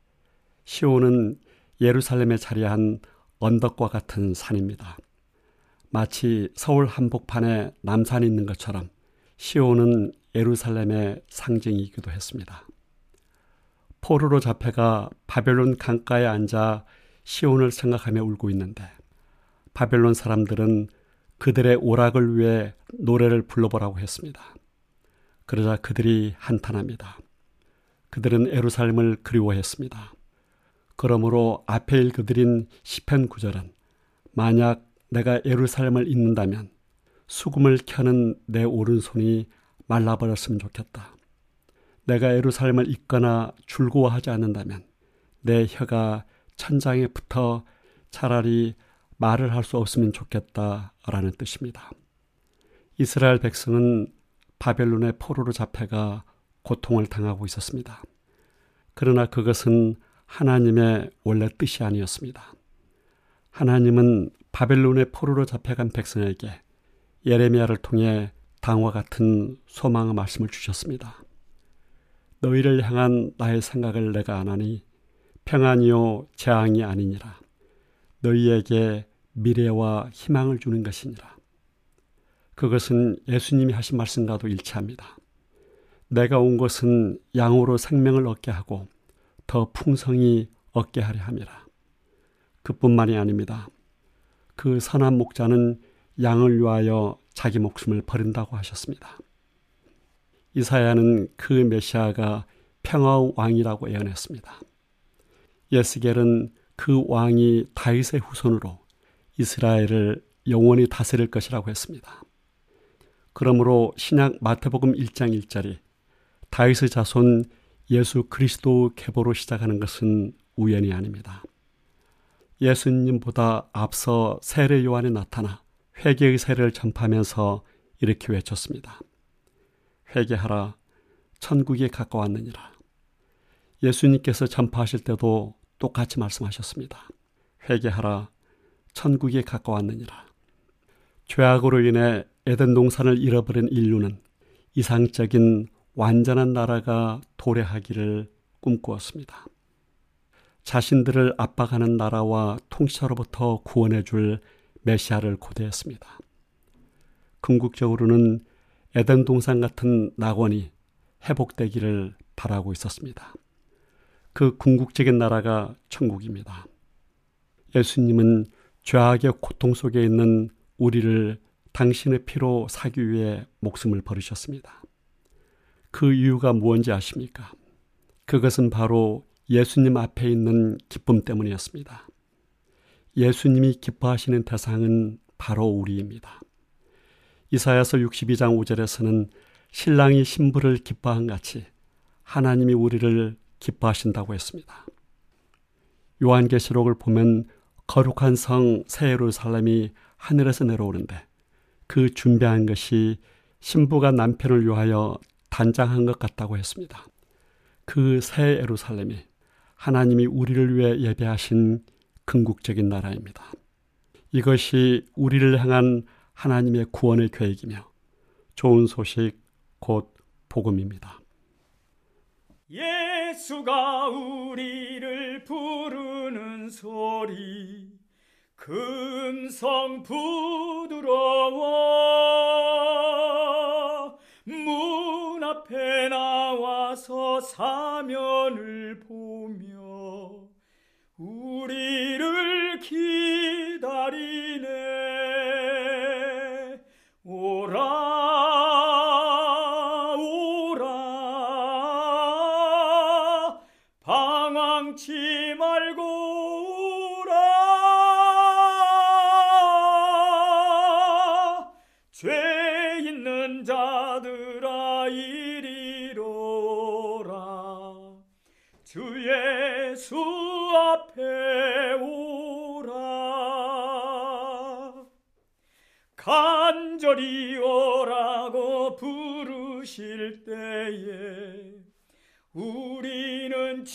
시온은 예루살렘에 자리한 언덕과 같은 산입니다. 마치 서울 한복판에 남산이 있는 것처럼 시온은 예루살렘의 상징이기도 했습니다. 포로로 잡혀가 바벨론 강가에 앉아 시온을 생각하며 울고 있는데 바벨론 사람들은 그들의 오락을 위해 노래를 불러보라고 했습니다. 그러자 그들이 한탄합니다. 그들은 예루살렘을 그리워했습니다. 그러므로 앞에 읽어드린 시편 구 절은 만약 내가 예루살렘을 잊는다면 수금을 켜는 내 오른손이 말라버렸으면 좋겠다. 내가 예루살렘을 잊거나 즐거워하지 않는다면 내 혀가 천장에 붙어 차라리 말을 할 수 없으면 좋겠다라는 뜻입니다. 이스라엘 백성은 바벨론의 포로로 잡혀가 고통을 당하고 있었습니다. 그러나 그것은 하나님의 원래 뜻이 아니었습니다. 하나님은 바벨론의 포로로 잡혀간 백성에게 예레미야를 통해 다음과 같은 소망의 말씀을 주셨습니다. 너희를 향한 나의 생각을 내가 아나니 평안이요 재앙이 아니니라. 너희에게 미래와 희망을 주는 것이니라. 그것은 예수님이 하신 말씀과도 일치합니다. 내가 온 것은 양으로 생명을 얻게 하고 더 풍성히 얻게 하려 함이라. 그뿐만이 아닙니다. 그 선한 목자는 양을 위하여 자기 목숨을 버린다고 하셨습니다. 이사야는 그 메시아가 평화의 왕이라고 예언했습니다. 예스겔은 그 왕이 다윗의 후손으로 이스라엘을 영원히 다스릴 것이라고 했습니다. 그러므로 신약 마태복음 일 장 일 절이 다윗의 자손 예수 그리스도 계보로 시작하는 것은 우연이 아닙니다. 예수님보다 앞서 세례 요한이 나타나 회개의 세례를 전파하면서 이렇게 외쳤습니다. 회개하라, 천국이 가까웠느니라. 예수님께서 전파하실 때도 똑같이 말씀하셨습니다. 회개하라, 천국이 가까웠느니라. 죄악으로 인해 에덴 동산을 잃어버린 인류는 이상적인 완전한 나라가 도래하기를 꿈꾸었습니다. 자신들을 압박하는 나라와 통치자로부터 구원해 줄 메시아를 고대했습니다. 궁극적으로는 에덴 동산 같은 낙원이 회복되기를 바라고 있었습니다. 그 궁극적인 나라가 천국입니다. 예수님은 죄악의 고통 속에 있는 우리를 당신의 피로 사기 위해 목숨을 버리셨습니다. 그 이유가 무엇인지 아십니까? 그것은 바로 예수님 앞에 있는 기쁨 때문이었습니다. 예수님이 기뻐하시는 대상은 바로 우리입니다. 이사야서 육십이 장 오 절에서는 신랑이 신부를 기뻐한 같이 하나님이 우리를 기뻐하신다고 했습니다. 요한계시록을 보면 거룩한 성 새 예루살렘이 하늘에서 내려오는데 그 준비한 것이 신부가 남편을 위하여 단장한 것 같다고 했습니다. 그 새 예루살렘이 하나님이 우리를 위해 예배하신 궁극적인 나라입니다. 이것이 우리를 향한 하나님의 구원의 계획이며 좋은 소식 곧 복음입니다. 예수가 우리를 부르는 소리 금성 부드러워 문 앞에 나와서 사면을 보며 우리를 기다리네. 오라 오라 방황치 말고 오라 죄 있는 자들아 이리로라 주 예수 앞에 오라. 간절히 오라고 부르실 때에 우리는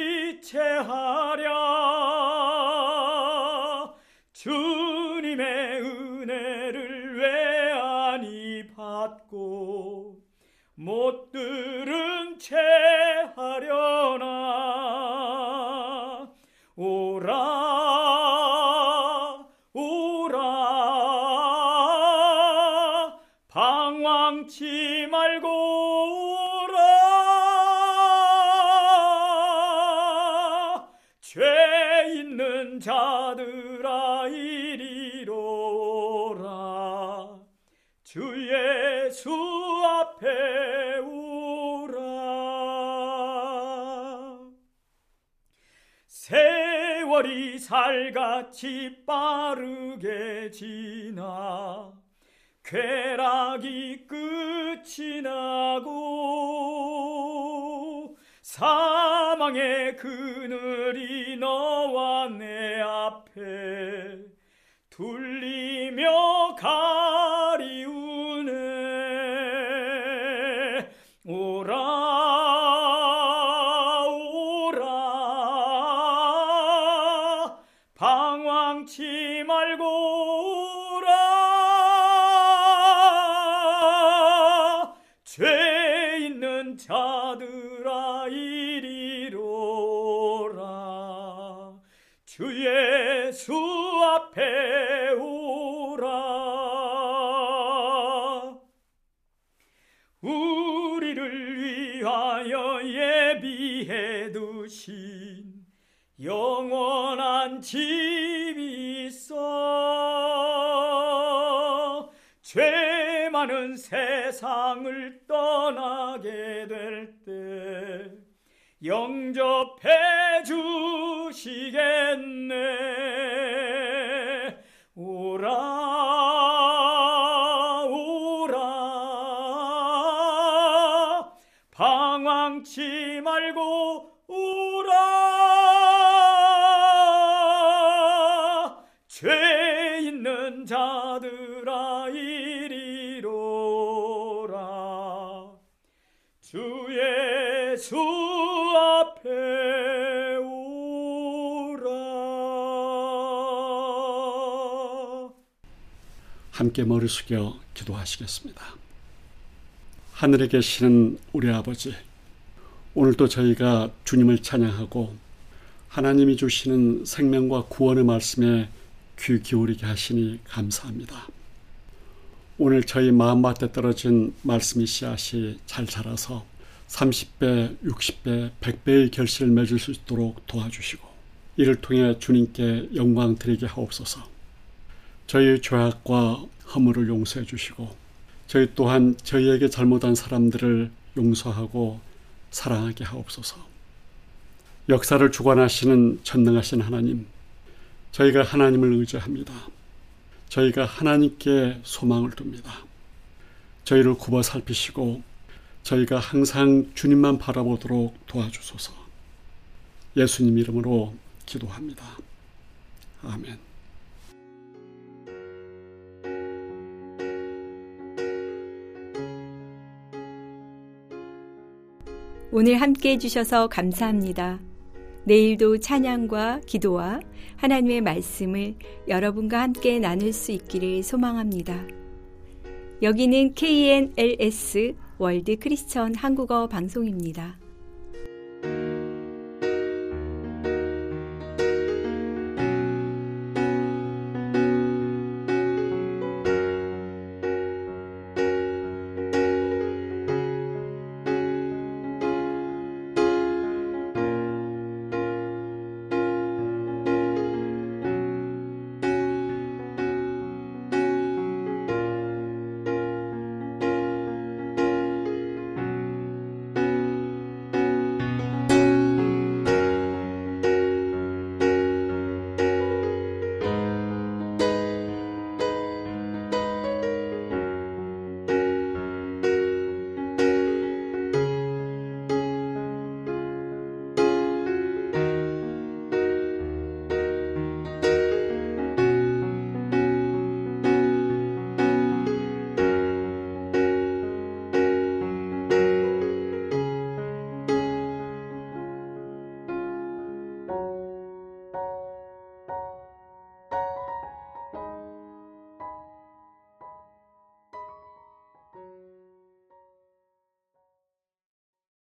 지체하랴. 주님의 은혜를 왜 아니 받고 못 들은 채 하려나. 오라 오라 방황치 말고 오라. 죄 있는 자들아 이리로라. 주 예수 앞에 오라. 세월이 살같이 빠르게 지나 쾌락이 끝이 나고 사망의 그늘이 너와 내 앞에 둘리며 가리우네. 오라 방황치 말고 오라. 죄 있는 자들아 이리로라. 주 예수 앞에 오라. 우리를 위하여 예비해 두신 영원한 집이 있어. 죄 많은 세상을 떠나게 될 때 영접해 주시겠네. 오라 오라 방황치 말고 오라. 죄 있는 자들아 이리로라. 주 예수 앞에 오라. 함께 머리 숙여 기도하시겠습니다. 하늘에 계시는 우리 아버지, 오늘도 저희가 주님을 찬양하고 하나님이 주시는 생명과 구원의 말씀에 귀 기울이게 하시니 감사합니다. 오늘 저희 마음밭에 떨어진 말씀의 씨앗이 잘 자라서 삼십 배, 육십 배, 백 배의 결실을 맺을 수 있도록 도와주시고 이를 통해 주님께 영광 드리게 하옵소서. 저희의 죄악과 허물을 용서해 주시고 저희 또한 저희에게 잘못한 사람들을 용서하고 사랑하게 하옵소서. 역사를 주관하시는 전능하신 하나님, 저희가 하나님을 의지합니다. 저희가 하나님께 소망을 둡니다. 저희를 굽어 살피시고 저희가 항상 주님만 바라보도록 도와주소서. 예수님 이름으로 기도합니다. 아멘. 오늘 함께 해주셔서 감사합니다. 내일도 찬양과 기도와 하나님의 말씀을 여러분과 함께 나눌 수 있기를 소망합니다. 여기는 케이엔엘에스 월드 크리스천 한국어 방송입니다.